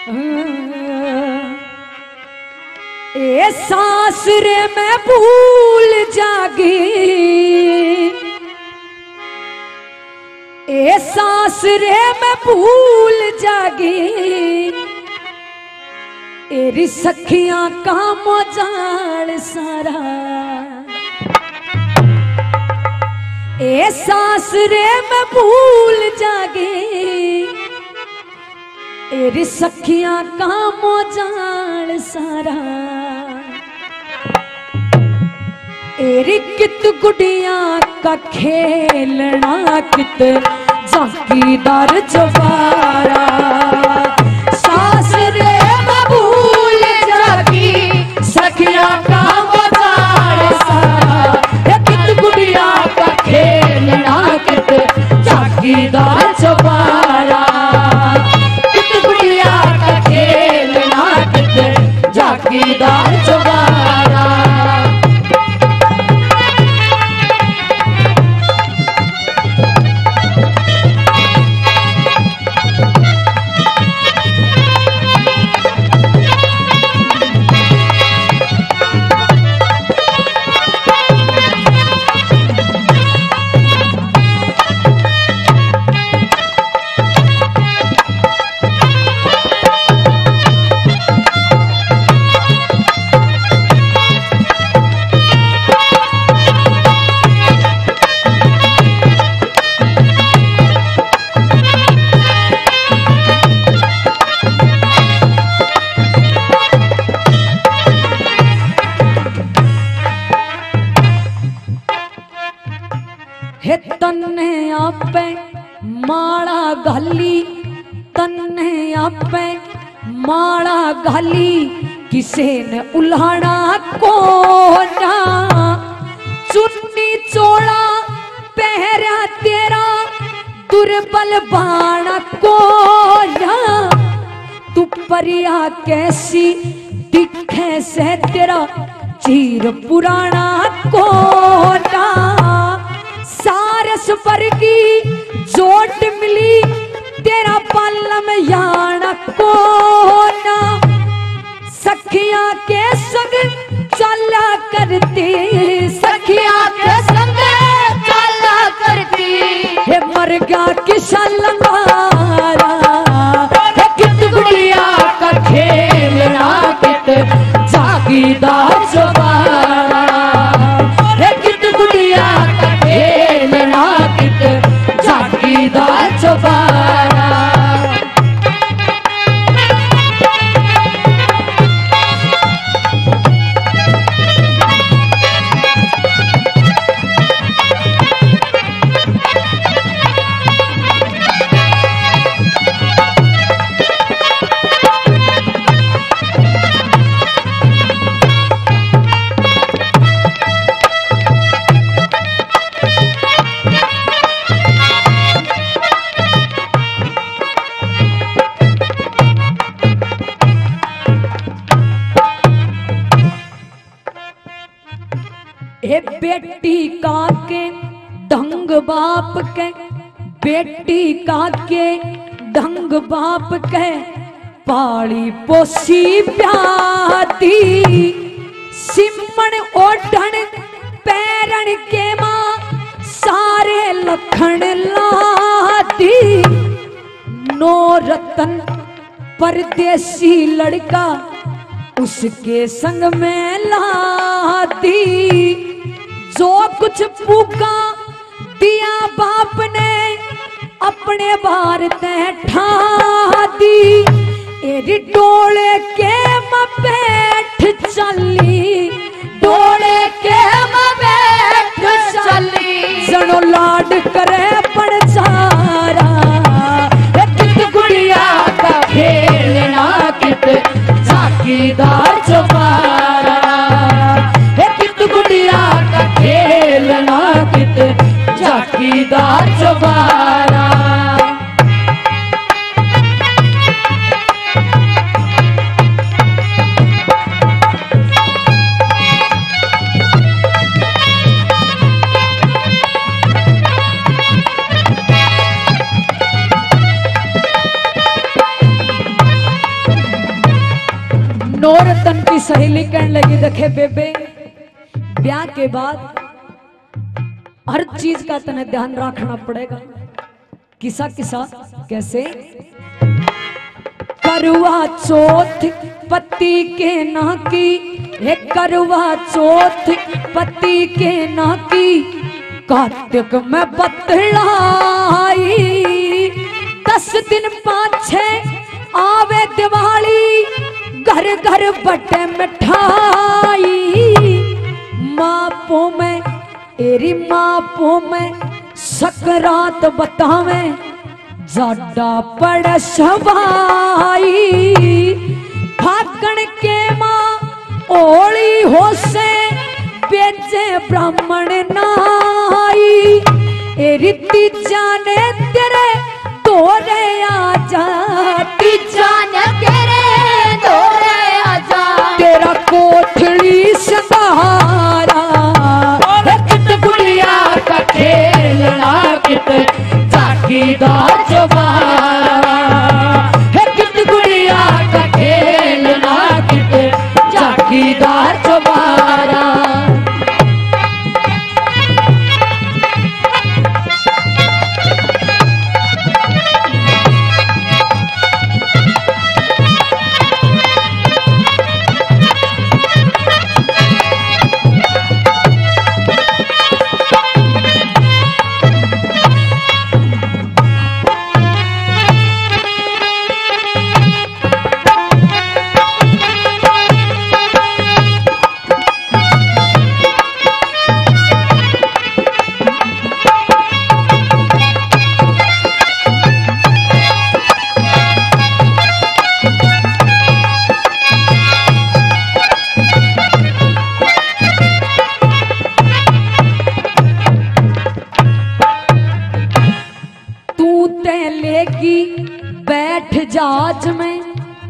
ए सांस रे मैं भूल जागी, ए सांस रे मैं भूल जागी, एरी सखियां काम जान सारा। ए सांस रे मैं भूल जागी, एरी सखियां काम जान सारा। एरी कित गुड़िया का खेलना कित जागीदार जवारा। सांस रे मैं भूल जागी, सखियां काम जान सारा। कित गुड़िया का खेलना कित जागीदार जवारा। कित गुड़िया का खेलना कित जागीदार जवारा। हे तन्ने आपे माला घाली, तन्ने आपे माला घाली, किसे ने उल्हाड़ा को ना। चुन्नी चोला पहरा तेरा दुर्बल बाणा को ना। तू परिया कैसी दिखे से तेरा चीर पुराना को ना। सारस वर्गी जोट मिली तेरा पालम याना को ना। सखियां के संग चला करती, सखियां के संग चला करती, हे मर गया किशन लंगारा। कित गुड़िया का खेलना कित जागीदार जवारा। कित गुड़िया का खेलना कित जागीदार जवारा। हे बेटी का के ढंग बाप के, बेटी का के ढंग बाप के, पाली पोसी प्यादी। सिमण ओढ़न पैरण के माँ सारे लखन लादी। नो रतन परदेसी लड़का उसके संग में लादी। जो कुछ फूका दिया बाप ने अपने बार ते ठा दी। एरी डोले के बैठ चली, डोले के बैठ चली, जनो लाड करे पड़ सारा। कित गुड़िया का खेलना कित जागीदार जवारा। कित गुड़िया का खेलना कित जागीदार जवारा। सहेली कहने लगी देखे बेबे ब्याह के बाद हर चीज का तने ध्यान रखना पड़ेगा। किसा किसा कैसे करवा चौथ पति के ना की, हे करवा चौथ पति के ना की, कार्तिक में बतलाई 10 दिन पाछे आवे दिवाली, घर घर बटे मिठाई। मापो में एरी मापो में सकरात बतावे, जाडा पड़ सवाई। फागण के माँ ओली हो से बेचे ब्राह्मण नाई, ए रीति जाने तेरे तोरे आजा, जाने तेरे तोरे आजा, तेरा कोठड़ी सहारा, कित गुड़िया का खेलना कित जागीदार चौबारा, कित गुड़िया का खेलना कित जागीदार चौबारा। बैठ जहाज में,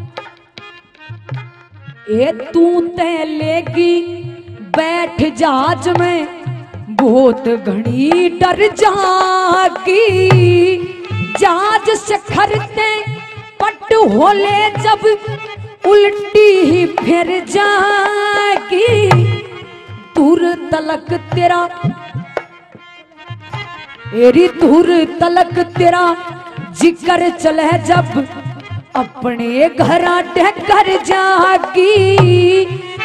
ए तू ते लेगी बैठ जहाज में, बहुत घनी डर जागी। जहाज से खरते पट होले जब उल्टी ही फिर जागी। दूर तलक तेरा एरी दूर तलक तेरा जिक्र चले जब, अपने घर ढकर जागी।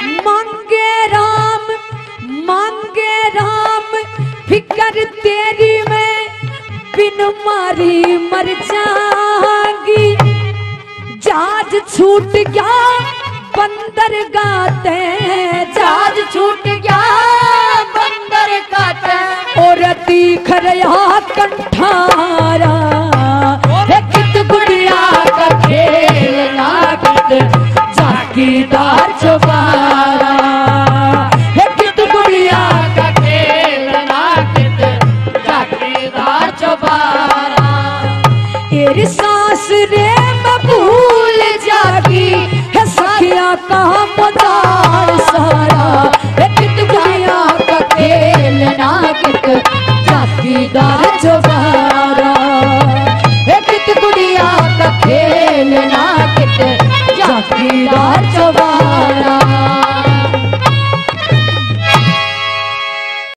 मांगे राम फिकर तेरी में, बिन मारी मर जागी। जहाज छूट गया बंदर गाते, जहाज छूट गया बंदर गाते, और दिख रहा कंठारा, कित गुड़िया का खेलना कित जागीदार चौबारा, कित गुड़िया का खेलना कित जागीदार चौबारा। तेरी सांस रे मैं भूल जागी, है सखिया का मदार सारा, कित गुड़िया का खेलना कित जागीदार चौबारा।